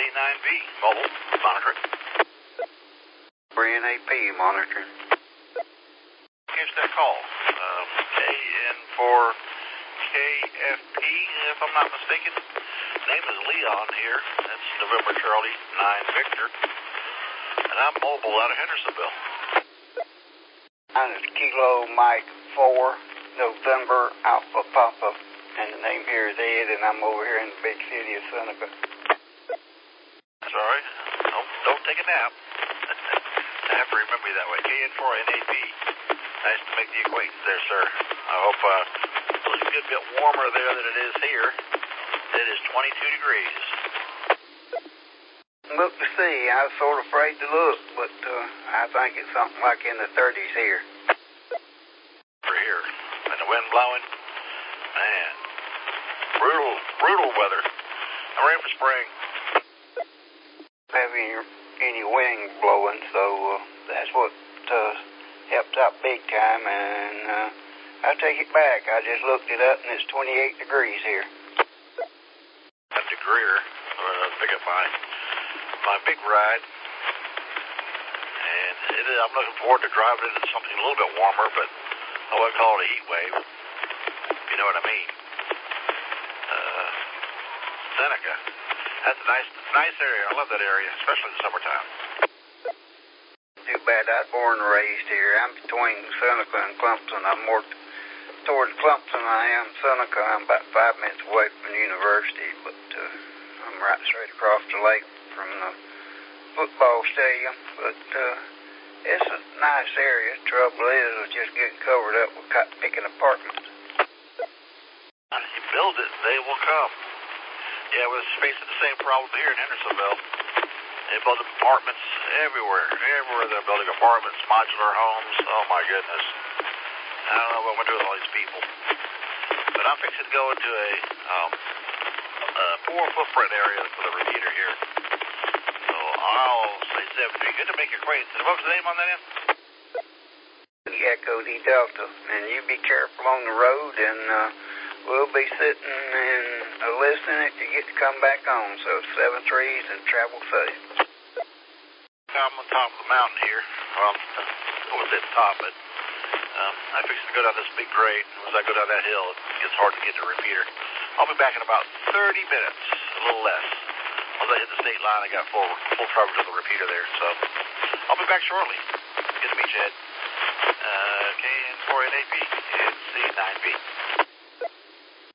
KN9B, mobile, monitoring. For NAP monitoring. Here's that call. KN4 KFP, if I'm not mistaken. Name is Leon here. That's November Charlie 9 Victor. And I'm mobile out of Hendersonville. I'm Kilo Mike 4, November Alpha Papa. And the name here is Ed, and I'm over here in the big city of Seneca. Sorry. Don't take a nap. I have to remember you that way. KN4 NAB. Nice to make the acquaintance there, sir. I hope it's a good bit warmer there than it is here. It is 22 degrees. Look to see. I was sort of afraid to look, but I think it's something like in the 30s here. For here. And the wind blowing. Man. Brutal weather. I'm ready for spring. Having any wind blowing, so that's what helps out big time, and I take it back. I just looked it up, and it's 28 degrees here. That's to Greer. Pick up my big ride, and I'm looking forward to driving into something a little bit warmer, but I wouldn't call it a heat wave. You know what I mean? Seneca. That's a nice area. I love that area, especially in the summertime. Too bad I was born and raised here. I'm between Seneca and Clemson. I'm more toward Clemson than I am Seneca. I'm about 5 minutes away from the university, but I'm right straight across the lake from the football stadium. But it's a nice area. Trouble is, it's just getting covered up with cotton-picking apartments. You build it, they will come. Yeah, we're facing the same problem here in Hendersonville. They build apartments everywhere. Everywhere they're building apartments, modular homes. Oh, my goodness. I don't know what we're doing with all these people. But I'm fixing to go into a poor footprint area for the repeater here. So I'll say 73. Good to make your acquaintance. What was the name on that end? Echo D Delta. And you be careful on the road, and we'll be sitting and listening if you get to come back on. So 7-3s and travel safe. I'm on top of the mountain here. Well, I wouldn't say the top, but I fixed to go down this big grade. As I go down that hill, it gets hard to get to the repeater. I'll be back in about 30 minutes, a little less. Once I hit the state line, I got full coverage of the repeater there. So I'll be back shortly. Good to meet you, Ed. KN4NAB and C9B.